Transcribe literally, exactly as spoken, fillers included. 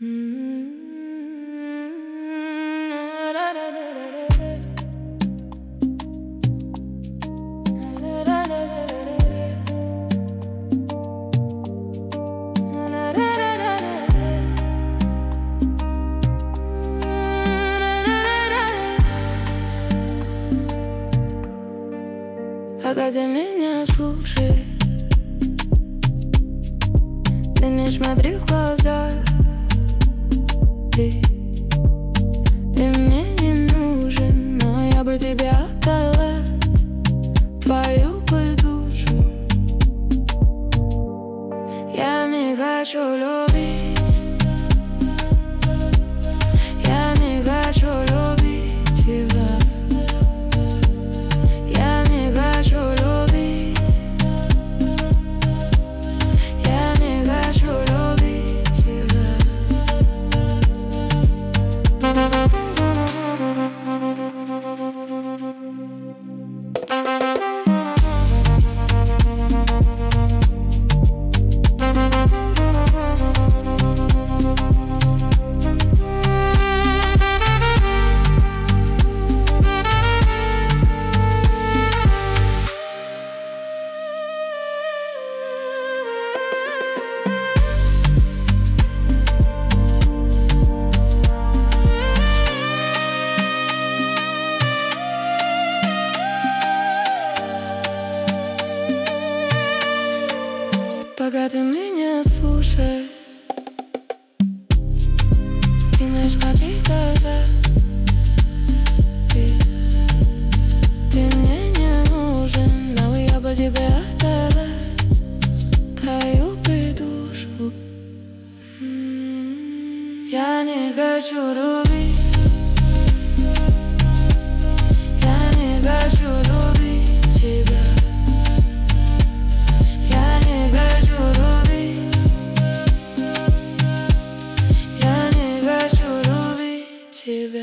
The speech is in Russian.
Пока ты меня слушай, ты не смотри в глаза. Ты, ты мне не нужен, но я бы тебя отдала, твою бы душу. Я не хочу любить, я не хочу любить тебя. Я не хочу любить, я не хочу любить тебя. Пока ты меня слушай, ты не смотри в глаза. Ты, ты мне не нужен, но я бы тебе отдала твою бы душу. Я не хочу любить, я не хочу любить тебя. Я не хочу любить, я не хочу любить тебя.